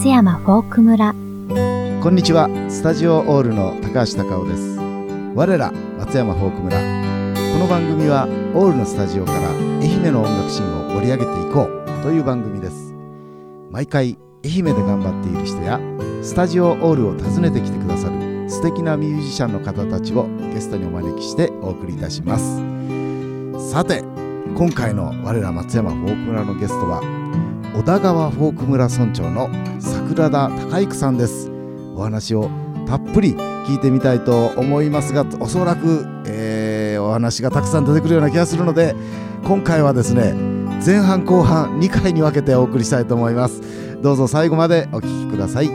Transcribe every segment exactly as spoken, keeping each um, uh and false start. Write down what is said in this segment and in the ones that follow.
松山フォーク村。 こんにちは。スタジオオールの高橋隆夫です。我ら松山フォーク村、この番組はオールのスタジオから愛媛の音楽シーンを盛り上げていこうという番組です。毎回愛媛で頑張っている人やスタジオオールを訪ねてきてくださる素敵なミュージシャンの方たちをゲストにお招きしてお送りいたします。さて、今回の我ら松山フォーク村のゲストは小田川フォーク村村長の桜田孝之さんです。お話をたっぷり聞いてみたいと思いますが、おそらく、えー、お話がたくさん出てくるような気がするので、今回はですね、前半後半にかいに分けてお送りしたいと思います。どうぞ最後までお聞きください。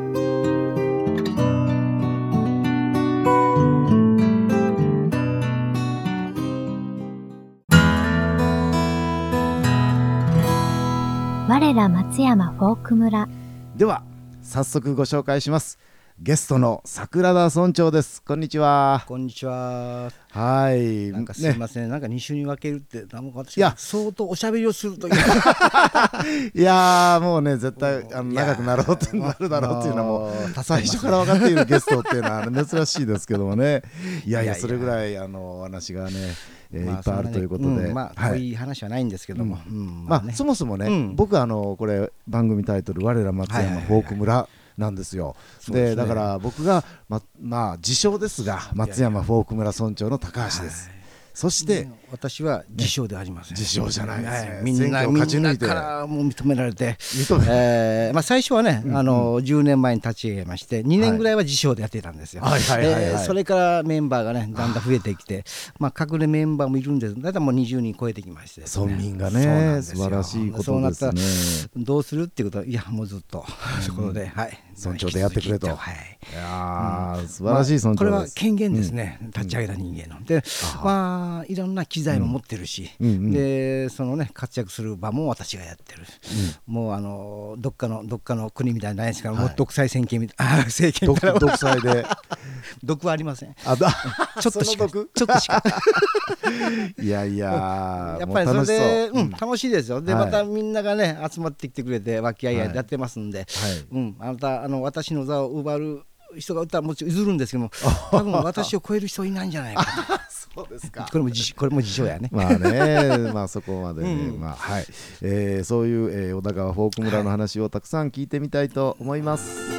我ら松山フォーク村。 では早速ご紹介します。ゲストの桜田村長です。こんにちは。 こんにちは。 はい。 なんかすいません、ね、なんかに週に分けるってなんか私いや相当おしゃべりをするといういやーもうね、絶対あの長くなろうってなるだろうっていうのはもう最初から分かっているゲストっていうのは珍しいですけどもね。いやいや、それぐらいあのお話がね、えーまあ、いっぱいあるということで、 うん、まあ、はい、こういう話はないんですけども、うんうんまあね、 まあ、そもそもね、うん、僕はあのこれ番組タイトル我ら松山フォーク村なんですよ。で、だから僕がままあ自称ですが松山フォーク村村長の高橋です。そして、 うん、私は自称ではありません。 自称じゃないですね、はい、 みんなみんなからもう認められて、 認め、 えーまあ、最初はね、うんうん、あのじゅうねんまえに立ち上げましてにねんぐらいは自称でやってたんですよ。それからメンバーがねだんだん増えてきて、まあ、隠れメンバーもいるんですけど、だいたいもうにじゅうにん超えてきまして、ね、 村民がね素晴らしいことですね。 そうなったらどうするっていうことは、いやもうずっとそこで、はい、 村長でやってくれと、はい、いや、うん、素晴らしい村長です、まあ、 これは権限ですね、うん、立ち上げた人間ので、まあいろんな機材も持ってるし、うんうん、でそのね活躍する場も私がやってる、うん、もうあのどっかのどっかの国みたいなのないですから、はい、もう独裁政権みたいな政権みたいな独裁で毒はありません。 あだちょっとしかちょっとしかいやいや、 やっぱりそれで、うん、楽しいですよ。で、はい、またみんながね集まってきてくれて和気あいあいやってますんで、はいうん、あなたあの私の座を奪う人がいたらもちろん譲るんですけども、多分私を超える人いないんじゃないかなそうですか。 これも自これも自称やね。 まあね、まあそこまでね、うんまあはいえー、そういう、えー、小田川フォーク村の話をたくさん聞いてみたいと思います。はい、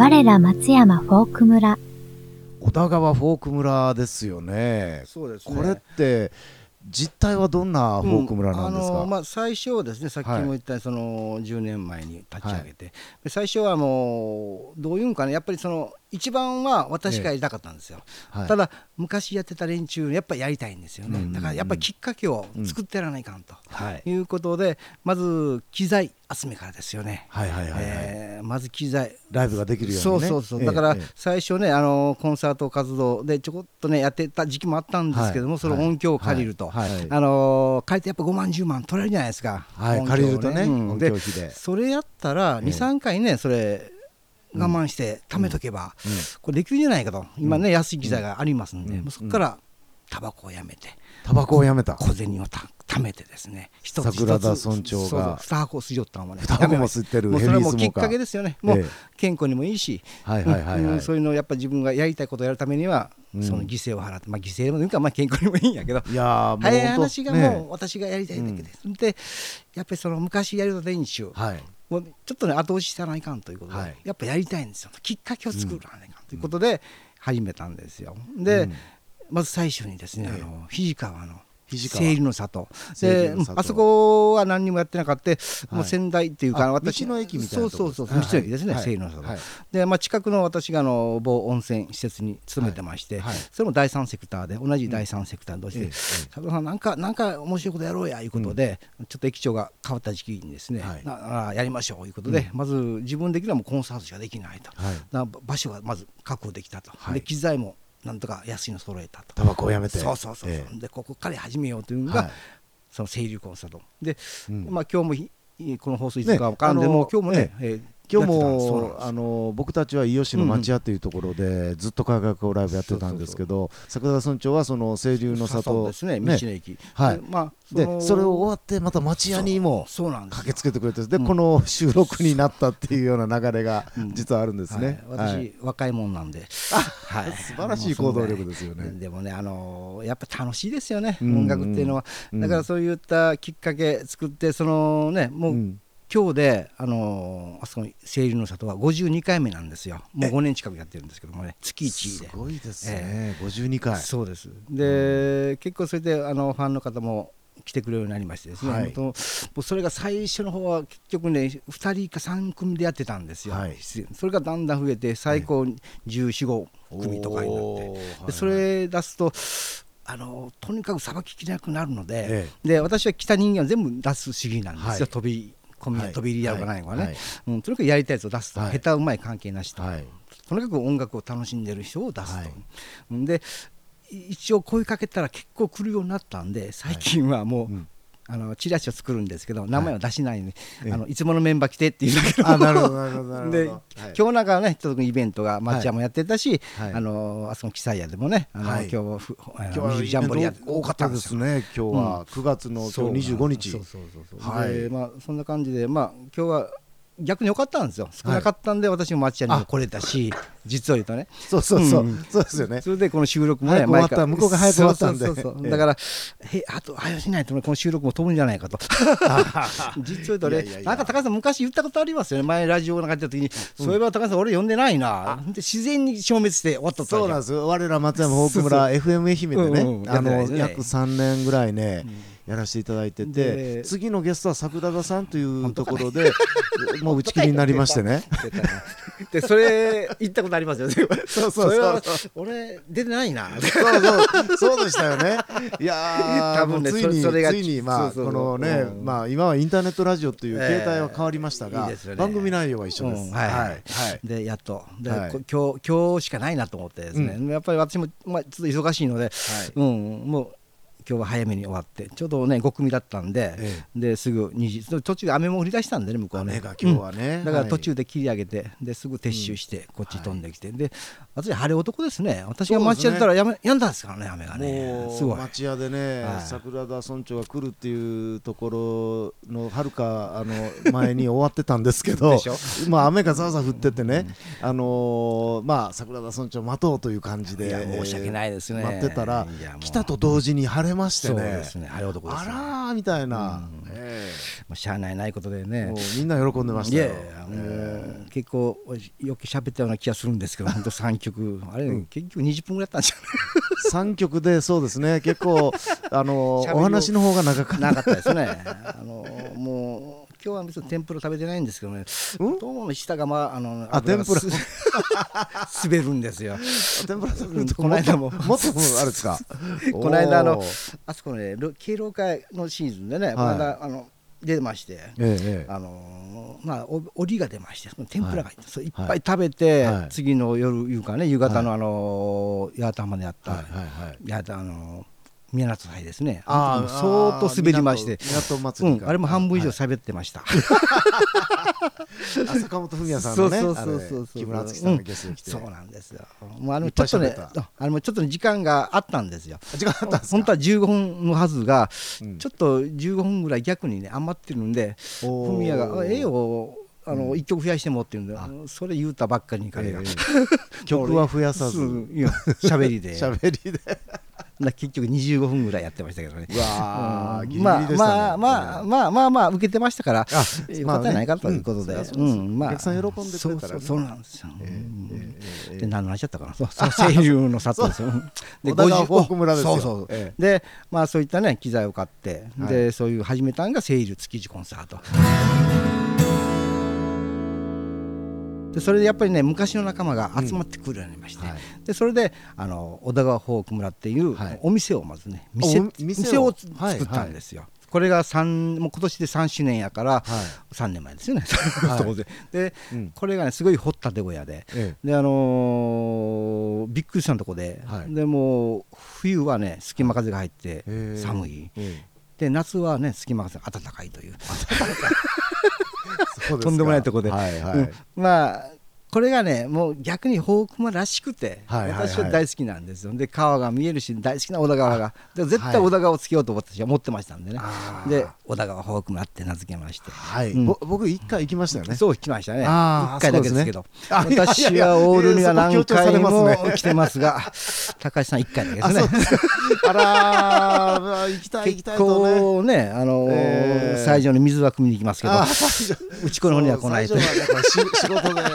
我ら松山フォーク村。 小田川フォーク村ですよね。 そうですね。 これって実態はどんなフォーク村なんですか。うんあのまあ、最初はですね、さっきも言ったそのじゅうねんまえに立ち上げて、はい、最初はもうどういうんかね、やっぱりその一番は私がやりたかったんですよ、ええはい、ただ昔やってた連中やっぱりやりたいんですよね、うんうんうん、だからやっぱりきっかけを作ってやらないかんと、うん、いうことで、まず機材集めからですよね。はいはいはいはいえー、まず機材ライブができるようにね。 そうそうそう、だから最初ね、あのコンサート活動でちょこっとねやってた時期もあったんですけども、はい、その音響を借りると、はいはい、あの借りてやっぱごまんじゅうまん取れるじゃないですか、 はいね、借りるとね、うん、 音響費でそれやったらにさんかいねそれ我慢して貯めとけば、うんうん、これできるんじゃないかと、今ね、うん、安い機材がありますんで、うん、そこからタバコをやめてタバコをやめた小銭をた貯めてですね、 一つ一つ桜田村長がに箱吸いよったのもね、 に箱も吸ってるヘビースモーカー、 もうそれもきっかけですよね。もう健康にもいいし、はいはいはいはい、そういうのをやっぱり自分がやりたいことをやるためには、うん、その犠牲を払って、まあ、犠牲のいうか、まあ、健康にもいいんやけど、 いや早い話がもう私がやりたいだけです、うん、でやっぱりその昔やる練習、はい、もうちょっとね後押ししたらいかんということで、はい、やっぱやりたいんですよ。きっかけを作らないかんということで始めたんですよ。で、うん、まず最初にですね、あの肱川の清流の里で、あそこは何にもやってなかった、はい、もう仙台っていうか私道の駅みたいなところです。 そうそうそう、道の駅ですね、はい、清流の里、はい、で、まあ、近くの私があの某温泉施設に勤めてまして、はいはい、それもだいさんセクターで同じだいさんセクター同士で、うん、佐藤さんなんかなんか面白いことやろうやいうことで、うん、ちょっと駅長が変わった時期にですね、はい、なやりましょういうことで、うん、まず自分できるのはもうコンサートしかできないと、はい、だ場所がまず確保できたと、はい、で機材もなんとか安いの揃えたと、 タバコをやめて、 そうそうそう、えー、でここから始めようというのが、はい、その清流コンサートで、うん、まあ今日もこの放送いつか分からんで、ね、もう今日もね、ねえー、 今日もあの僕たちは伊予市の町屋というところでずっと科学ライブやってたんですけど、桜田村長はその清流の里ですね、道の駅、 はい、まあでそれを終わってまた町屋にも駆けつけてくれて、でこの収録になったっていうような流れが実はあるんですね。 私若いもんなんで、 素晴らしい行動力ですよね。 でもね、あのやっぱ楽しいですよね、音楽っていうのは。だからそういったきっかけ作って、そのね、もう今日であのあそこの清流の里はごじゅうにかいめなんですよ。もうごねん近くやってるんですけどもね、月いちですごいですね、ごじゅうにかい。 そうです。で結構それであのファンの方も来てくれるようになりましてですね、はい、もうそれが最初の方は結局ねふたりかさんくみでやってたんですよ、はい、それがだんだん増えて最高じゅうよん、ごくみとかになって、でそれ出すとあのとにかくさばききれなくなるので、ええ、で私は来た人間は全部出す主義なんですよ、はい、飛び込みや飛び入りやるかないのかね、はいはいうん、とにかくやりたいやつを出すと、はい、下手うまい関係なしと、はい、とにかく音楽を楽しんでる人を出すと、はい、で一応声かけたら結構来るようになったんで、最近はもう、はいうん、あのチラシを作るんですけど名前は出しないんで、はい、あのいつものメンバー来てっていうだけのあなるほどなるほどなるほどで、はい、今日なんかねちょっとイベントが町屋もやってたし、はい、あのあそこ記載屋でもねあの、はい、今日ふ今日はジャンボリー多かったですね。今日はくがつの今日にじゅうごにち、 そうそうそうそう、はい、でまあそんな感じでまあ今日は逆に良かったんですよ。少なかったんで、はい、私も町屋にも来れたし、実を言うとね、 そうそうそう、うん、そうですよね。 それでこの収録もね、 前から向こうが早く終わったんで、 そうそうそうそう、だからへあと早しないとこの収録も飛ぶんじゃないかと実を言うとね、いやいやいや、なんか高橋さん昔言ったことありますよね。前ラジオなんかやった時に、うん、そういえば高橋さん俺呼んでないな、で自然に消滅して終わったった。 そうなんですよ。我ら松山フォーク村 エフエム 愛媛でね、うんうん、あの約さんねんぐらいね、うんやらせていただいてて、次のゲストは桜田さんというところでもう打ち切りになりましてねでそれ言ったことありますよねそうそうそう俺出てないなそうそうそうでしたよね。いや多分ねついにそれがついにまあこのね、まあ今はインターネットラジオという形態は変わりましたが、番組内容は一緒です。 はいはいでやっとで今日今日しかないなと思ってですね、やっぱり私もまあちょっと忙しいので、うんもう今日は早めに終わってちょうどねごくみだったんで、ええ、ですぐにじ途中で雨も降り出したんでね向こうはね、 雨が今日はね、 うん、だから途中で切り上げてですぐ撤収してこっち飛んできて、うん、で私晴れ男ですね。私が町屋でたらやめやんだんですからね雨がね。すごい町屋でね、はい、桜田村長が来るっていうところのはるかあの前に終わってたんですけどまあ雨がざわざわ降っててね、うん、あのー、まあ桜田村長待とうという感じで、 いや申し訳ないですね、 待ってたら来たと同時に晴れましてね、 そうですね、晴れ男ですね、 あらーみたいな、 うんえー、もうしゃあないないことでね、 もうみんな喜んでましたよ。いやいやもう、 えー、結構よく喋ったような気がするんですけど本当さんきょくあれ、うん、結局にじゅっぷんぐらいやったんですよねさんきょくでそうですね結構あのお話の方が長かった長かったですねあのもう今日は別に天ぷら食べてないんですけどね、どうも下がまああのあ天ぷら滑るんですよ。 天ぷら食べるとこの間ももっとあるんですかこの間あのあそこね敬老会のシーズンでね、はい、まだあの出まして、ええ、あのまあおりが出ましてその天ぷらがいっぱい、はい、食べて、はい、次の夜いうかね夕方のあの八幡浜でやった、はいはいはい、やったあの宮夏祭ですね。ああ相当滑りまして、 港祭りか、 うん、あれも半分以上喋ってました、 はい、坂本文也さんのね、 そうそうそうそう木村敦樹さんがゲストに来て、 うん、そうなんですよ。もうあのちょっとねあれもちょっと時間があったんですよ。 時間あったんですか。 本当はじゅうごふんのはずが、うん、ちょっとじゅうごふんぐらい逆にね余ってるんで文也がええよあのいっきょく増やしてもっていうんで、それ言うたばっかりに彼が、えー、 曲は増やさず喋りで喋りで結局にじゅうごふんぐらいやってましたけどね。 うわー、ギリギリでしたね。 まあまあまあまあまあまあ受けてましたからよかったんじゃないかということで、お客さん喜んでくれたらね。 そうなんですよ。で何の話だったかな。そう清流の里ですよ。 で小田川フォーク村ですよ。 そうそう。でまあそういったね機材を買ってでそういう始めたんが清流築地コンサート。でそれでやっぱりね昔の仲間が集まってくるようになりまして、うんはい、でそれであの小田川フォーク村っていうお店をまずね 店, 店を作ったんですよ、はいはい、これがさんもう今年でさんしゅうねんやから、はい、さんねんまえですよね、はい、で, で、うん、これがねすごい掘ったて小屋で、ええ、であのー、びっくりしたとこで、はい、でもう冬はね隙間風が入って寒い、ええ、で夏はね隙間風が暖かいというとんでもないとこで、 はいはい、 うん、まあこれがねもう逆に大熊らしくて、 はいはいはい、 私は大好きなんですよ。で川が見えるし大好きな小田川がで絶対小田川をつけようと私は思ってましたんでね、はい、で小田川大熊って名付けまして、 はいうん、 僕一回行きましたよね。 そう行きましたね。 あ一回だけですけど、 ね、 私はオールには何回も来てますが高橋さん一回だけですね。 あらー行きたい行きたいとね、 結構ねあのーえー、最上に水は汲みに行きますけどうちこの方には来ないと。 仕事で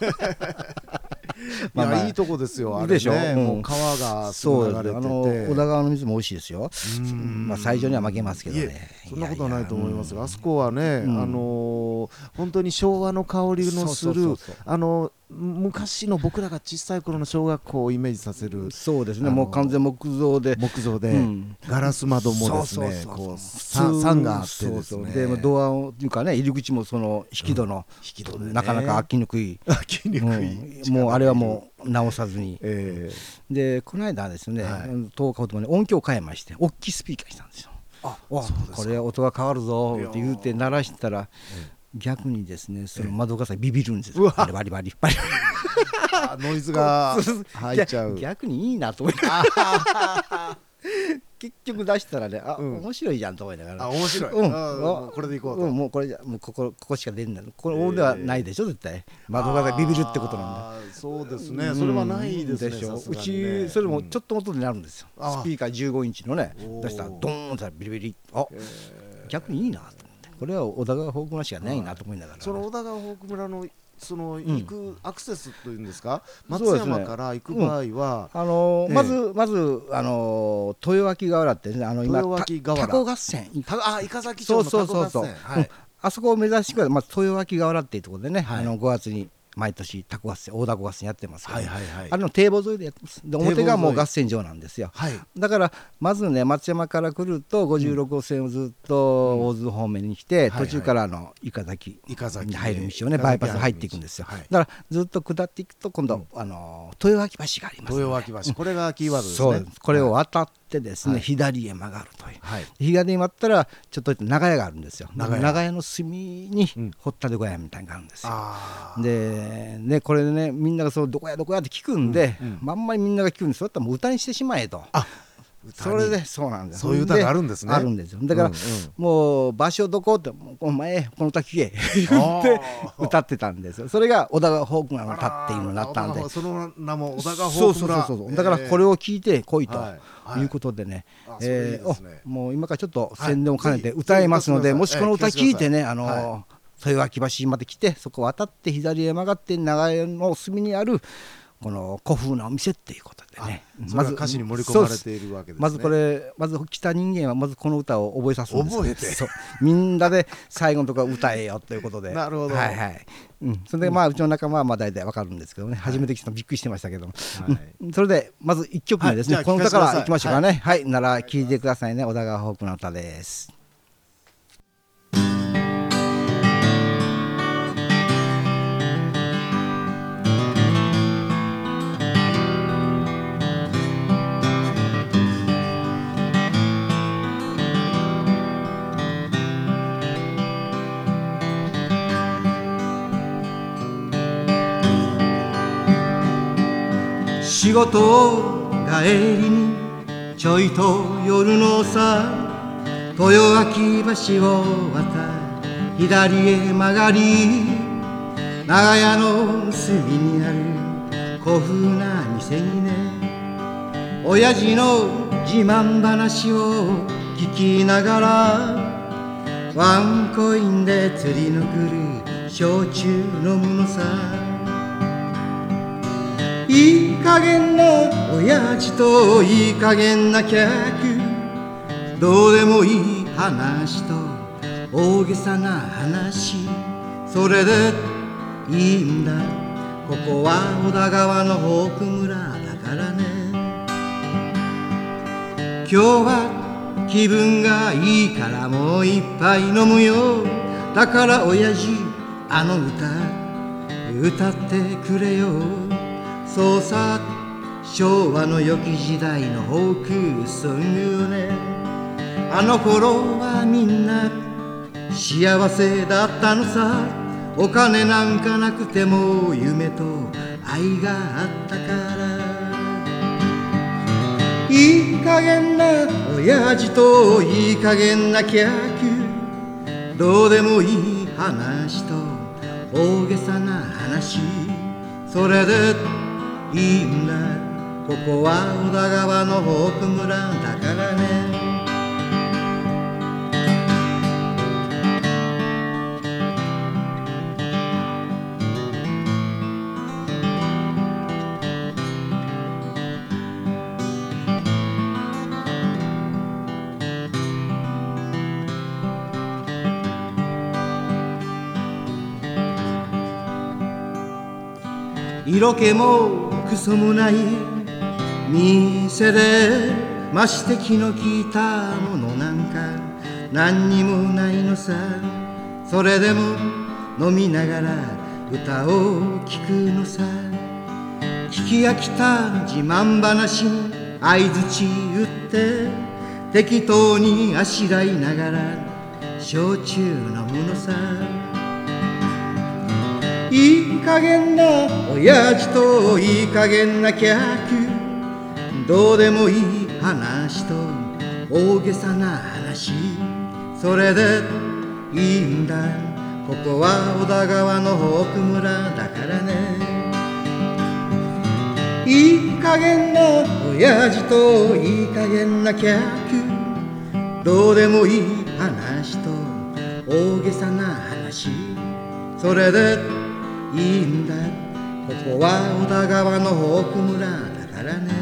まあまあ、いやいいとこですよあれね。 でしょ、うん、 もう川がすぐ流れてて、 あの小田川の水も美味しいですよ。まあ最上には負けますけどね。 そんなことはないと思いますが、あそこはね、うん、あのー、本当に昭和の香りのするあの昔の僕らが小さい頃の小学校をイメージさせる。そうですね、もう完全木造で木造で、うん、ガラス窓もですねこう桟があってですね、 でドアをというかね入り口もその引き戸の、うん、引き戸でね、なかなか開きにくい開きにくい、 うん、もうあれはもう直さずに、えー、でこの間ですね、はい、とおかほど前に音響を変えまして大きいスピーカーにしたんですよ。ああこれ音が変わるぞって言うて鳴らしたら、逆にですねその窓ガラスビビるんですよ。バリバリバリバリノイズが入っちゃう。 逆にいいなと思いながら結局出したらね、あ、うん、面白いじゃんと思いながら、 あ、面白い、うん、あこれでいこうと、 うん、もうこれじゃもうここここしか出んない、これオールではないでしょ、絶対窓ガラスビビるってことなんで。 そうですね、うん、それはないですね。でしょ、 うちそれもちょっと音でなるんですよ、うん、スピーカーじゅうごインチのね出したらドーンとビリビリ、あ、逆にいいなと思って、これは小田川フォーク村しかないなと思いながら、ね、 その小田川フォーク村のその行くアクセスというんですか、うん、松山から行く場合は、うん、あのーえー、まずまず、あのー、豊脇河原ってね、あの今豊脇河原タコ合戦、 あ、伊香崎町のタコ合戦、 あそこを目指して、まず豊脇河原っていうところでね、はい、あのごがつに毎年タコ合戦、大凧合戦やってますけど、はいはいはい、あれの堤防沿いでやってます。で表がもう合戦場なんですよ、はい、だからまずね松山から来るとごじゅうろくごう線をずっと大津方面に来て、うん、途中からあの伊香崎に入る道をねバイパス入っていくんですよ、はい、だからずっと下っていくと今度、うん、あの豊脇橋があります、ね、 豊脇橋、これがキーワードですね。 そう、これを渡ってですね、はい、左へ曲がるという、はい、左に曲がったらちょっと長屋があるんですよ。長屋、長屋の隅に掘ったて小屋みたいなのがあるんですよ、うん、でねこれでねみんながそうどこやどこやって聞くんで、うんうん、あんまりみんなが聞くんです。そうやったらもう歌にしてしまえと。あ、それでそうなんです。 そういう歌があるんですね。 あるんですよ。だから、うんうん、もう場所どこってお前この歌聞け言って歌ってたんですよ。それが小田川フォーク村の歌っていうのになったんで、 その名も小田川フォーク村。 そうそうそうそう、だからこれを聞いて来いと、はいいうことでね、えー、もう今からちょっと宣伝を兼ねて歌いますので、はい、もしこの歌聞いてね、あのーはい、豊脇橋まで来てそこを渡って左へ曲がって長屋の隅にあるこの古風なお店っていうことでね、 まず歌詞に盛り込まれているわけですね。 まずこれまず来た人間はまずこの歌を覚えさすんです。 覚えてそうみんなで最後のところ歌えよということでなるほど、 はいはい、うん、それでまあうちの仲間はまあ大体わかるんですけどね、はい、初めて来たのびっくりしてましたけど、はいうん、それでまずいっきょくめですね、はい、この歌からいきましょうかね。はい、はい、なら聴いてくださいね。小田川フォークの歌です。仕事帰りにちょいと夜のさ豊脇橋を渡り左へ曲がり長屋の隅にある古風な店にね親父の自慢話を聞きながらワンコインで釣りの来る焼酎飲むのさ。いい加減な親父といい加減な客、どうでもいい話と大げさな話、それでいいんだ。ここは小田川のフォーク村だからね。今日は気分がいいからもう一杯飲むよ。だから親父あの歌歌ってくれよ。そうさ、昭和の良き時代のフォークソングよね。あの頃はみんな幸せだったのさ。 お金なんかなくても夢と愛があったから、いい加減な親父といい加減な客、どうでもいい話と大げさな話、それでいいんだ。ここは小田川のフォーク村だからね。色気もクソもない店で、まして気の利いたものなんか何にもないのさ。それでも飲みながら歌を聴くのさ。聞き飽きた自慢話に相槌打って適当にあしらいながら焼酎飲むのさ。いい加減な親父といい加減な客、どうでもいい話と大げさな話、それでいいんだ。ここは小田川のフォーク村だからね。いい加減な親父といい加減な客、どうでもいい話と大げさな話、それでいいんだ。ここは小田川のフォーク村だからね。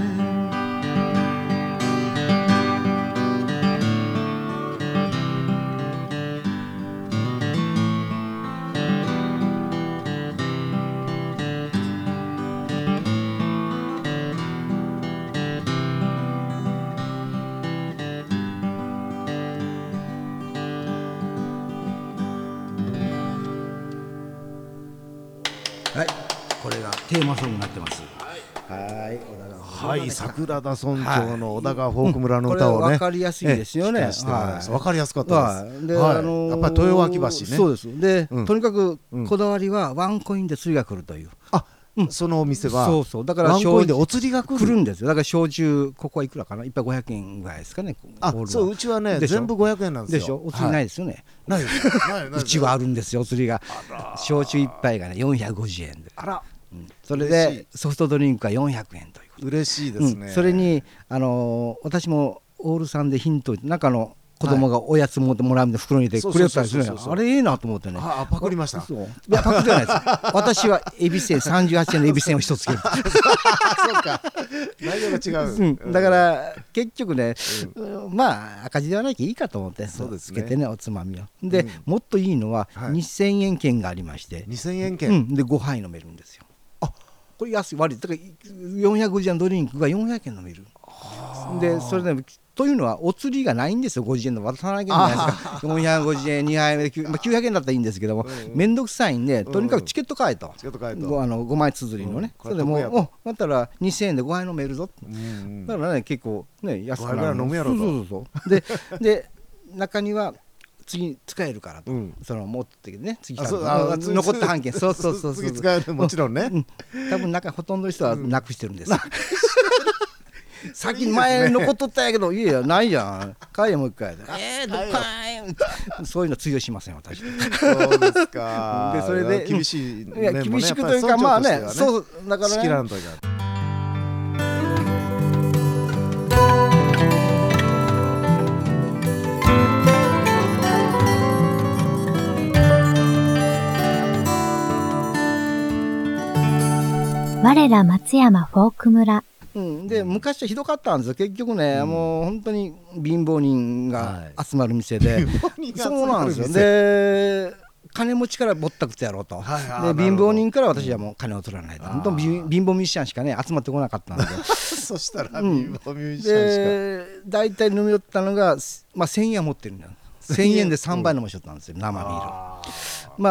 はい、これがテーマソングになってます。はい、小田川。 はい、桜田村長の小田川フォーク村の歌をね、 わかりやすいですよね。 わかりやすかったです。 で、あのやっぱり豊脇橋ね。 そうです。で、とにかくこだわりはワンコインで釣りが来るという。 あ、そのお店はそうそう、だからワンコインでお釣りが来るんですよ。だから焼酎ここはいくらかな、一杯ごひゃくえんぐらいですかね。 あ、そう、うちはね全部ごひゃくえんなんですよ。 でしょ。お釣りないですよね。 ないです。 うちはあるんですよ、お釣りが。焼酎一杯がねよんひゃくごじゅうえんで。 あら。 それでソフトドリンクがよんひゃくえんということ。 嬉しいですね。 それにあの私もオールさんでヒント、中の子供がおやつももらうんで袋に入れてくれたりするのよ。あれいいなと思ってね。 あ、パクりました。 いや、パクじゃないです。私はエビせんさんじゅうはちえんのエビせんを一つつける。 そうか。内容が違う。 だから結局ね、まあ赤字ではないけいいかと思ってつけてね、おつまみを。でもっといいのはにせんえん券がありまして、 にせんえん券でごはい飲めるんですよ。あ、これ安い、悪い。だからよんひゃくごじゅうえんのドリンクがよんひゃくえん飲める。でそれでというのはお釣りがないんですよ。ごじゅうえんの渡さなきゃいけないですか。よんひゃくごじゅうえんにはいめで、まあ、きゅうひゃくえんだったらいいんですけども、面倒くさいんでとにかくチケット買えと、 チケット買えと、 あのごまい綴りのね、それでもうだったらにせんえんでごはい飲めるぞ。だからね結構ね安くなる。 飲むやろと。 そうそうそうでで中には次使えるからと、その持ってね、次から残った半券、そうそうそうそう、 次使える、もちろんね。 多分中ほとんどの人はなくしてるんです。さっき前残っとったんやけど、いやいやないじゃん、買えもう一回。えーどっかい、そういうの通用しません私。 そうですか。 でそれで厳しい、 いや厳しくというか、まあね、そうだからね。 仕切らんといかん。 我ら松山フォーク村。 うん、で昔はひどかったんですよ。結局ね、うん、もう本当に貧乏人が集まる店で、はい、そうなんですよ。で金持ちからぼったくってやろうと、はい、で貧乏人から私はもう金を取らないと、本当貧乏ミュージシャンしかね集まってこなかったんでそしたら貧乏ミュージシャンしか、 うん、で大体飲み寄ったのが、まあ、せんえんは持ってるんだよ。せんえんでさんばい飲ましょったんですよ、生ビール。まあ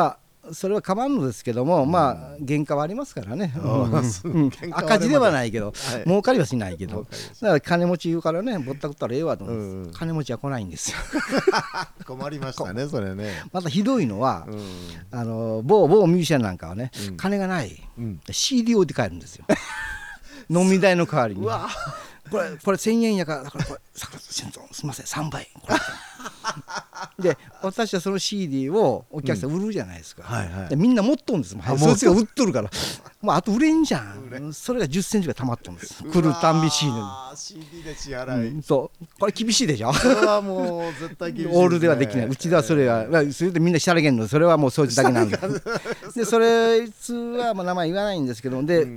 それは構わんのですけども、まあ原価はありますからね、うんうん、 原価は赤字ではないけど、 はい、 儲かりはしないけど、 儲かりはしだから金持ち言うからね、ぼったくったらええわと思うんです、 うんうん、 金持ちは来ないんですよ困りましたねそれね。 またひどいのは、 うん、 あの某某ミュージシャンなんかはね、 うん、 金がない、うん、シーディー を置いて帰るんですよ飲み代の代わりにうわこれこれせんえんやから、だからこれすみませんさんばいこれで私はその シーディー をお客さん売るじゃないですか、うんはいはい、でみんな持っとるんですもん、はい、そいつが売っとるからもうあと売れんじゃん、それがじゅっセンチがたまっとるんです、来るたんび シーディーシーディー で支払い、 うん、そうこれ厳しいでしょ、 それはもう絶対厳しいですね、 オールではできない、うちではそれは、えー、それでみんなしたらげんの、それはもうそいつだけなんででそれいつはまあ名前言わないんですけど、で、うん、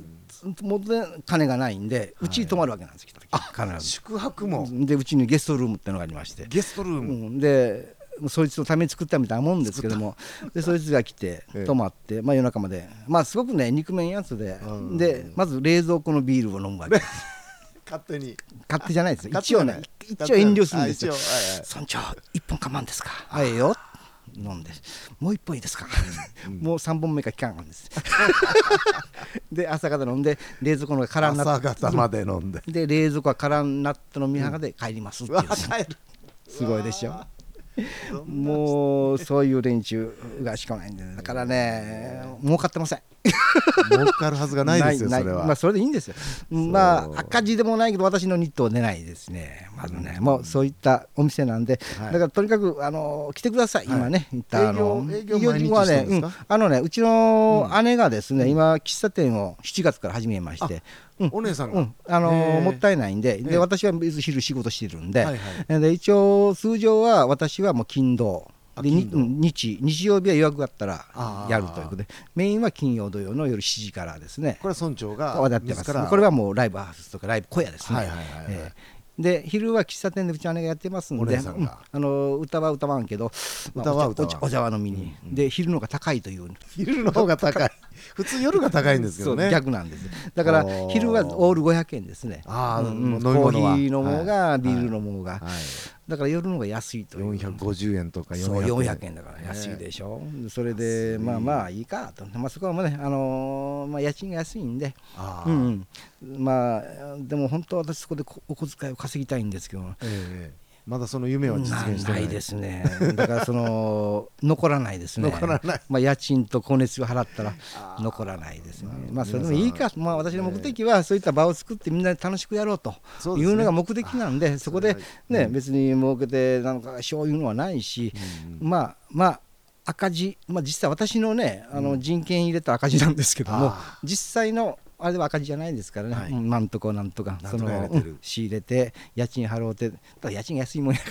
もう金がないんでうちに泊まるわけなんです、来た時必ず宿泊もで、うちにゲストルームってのがありまして、 ゲストルーム、うん、 でそいつのために作ったみたいなもんですけども、でそいつが来て泊まって、ええ、まあ、夜中まで、まあ、すごくね憎めんやつで、うん、でまず冷蔵庫のビールを飲むわけ勝手に勝手じゃないです一応ね一応遠慮するんですよ、はいはい、村長いっぽんかまんですか、あえよ飲んでもう一本いいですか、うん、もうさんぼんめか期間があるんですで朝方飲んで冷蔵庫のが空になって朝方まで飲んでで冷蔵庫が空になったの見はがで帰りますっていう、うん、すごいでしょもうそういう連中がしかないんで、ね、だからね儲かってません儲かるはずがないですよそれは、 まあそれでいいんですよ、まあ赤字でもないけど私の日当は出ないですね、まずね、うん、もうそういったお店なんで、はい、だからとにかくあの来てください、はい、今ね言ったあの営業毎日してるんですか、うん、 あのねうちの姉がですね、うん、今喫茶店をしちがつから始めまして、 うん、お姉さんが、うん、 あのー、もったいないんで、で私は別に昼仕事してるんで、はいはい、で一応通常は私はもう金土で日, 日, 日曜日は予約があったらやるということで、メインは金曜土曜の夜しちじからですね、 これは村長がやってます。これはもうライブハウスとかライブ小屋ですね、はいはいはいはい、えーで昼は喫茶店でうち姉がやってますんで、うん、あの歌は歌わんけど、 歌は歌わん、 お茶は飲みに、うんうん、で昼の方が高いという、 昼の方が高い普通夜が高いんですけどね、 そう逆なんです。だから昼はオールごひゃくえんですね、 あ、うん、 うん、コーヒーのものが、はい、ビールのものが、はいはい、だから夜の方が安いという、 よんひゃくごじゅうえんとかそうよんひゃくえんだから安いでしょ、ね、それでまあまあいいかと、まあ、そこはもうね、あのーまあ、家賃が安いんで、あ、うんうん、まあでも本当は私そこでお小遣いを稼ぎたいんですけど、えーまだその夢は実現してない、 ないですね。だからその残らないですね。 残らない。 まあ家賃と光熱費を払ったら残らないですね。まあそれでもいいか。まあ私の目的はそういった場を作ってみんなで楽しくやろうというのが目的なんで、そこでね別に儲けてなんかそういうのはないし、まあまあ赤字、まあ実際私のねあの人件入れた赤字なんですけども、実際のあれでは赤字じゃないですからね、はい、なんとかなんとかその仕入れて家賃払うて、だ家賃安いもんやから、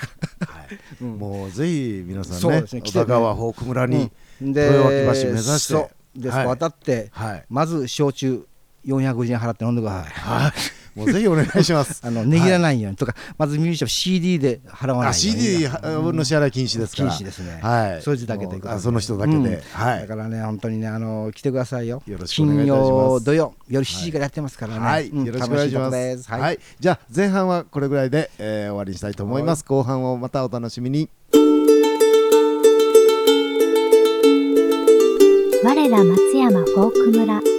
はいうん、もうぜひ皆さんね、ね小田川フォーク村に、うん、豊脇橋目指してそうで、はい、そこ渡って、はい、まず焼酎よんひゃくごじゅうえん払って飲んでください、はいもうぜひお願いしますあの値切らないようにとか、はい、まずミュージシャン シーディー で払わないように、 シーディー の支払い禁止ですから、 禁止ですね、 はい、 そいつだけであその人だけで、うんはい、だからね本当にねあの来てくださいよ、 よろしくお願いいたします。 金曜土曜夜しちじからやってますからね、 はい、うん、よろしくお願いします。はいはい、じゃあ前半はこれぐらいで、えー、終わりにしたいと思います。後半をまたお楽しみに。 我ら松山フォーク村。